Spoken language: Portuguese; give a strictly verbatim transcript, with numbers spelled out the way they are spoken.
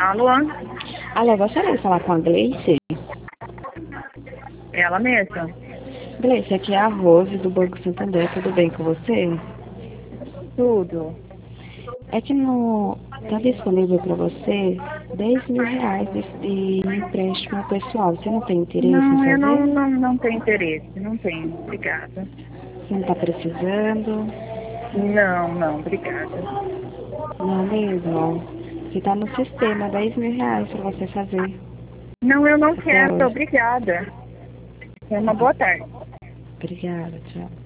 Alô? Alô, gostaria de falar com a Gleice? Ela mesma? Gleice, aqui é a Rose do Banco Santander, tudo bem com você? Tudo. É que no tá disponível para você dez mil reais de, de empréstimo pessoal. Você não tem interesse em Não, eu não, fazer? não, não tenho interesse. Não tenho. Obrigada. Você não está precisando? Não, não, obrigada. Não mesmo? Você está no sistema, dez mil reais para você fazer Não, eu não até quero. hoje. Obrigada. Tenha uma boa tarde. Obrigada, tchau.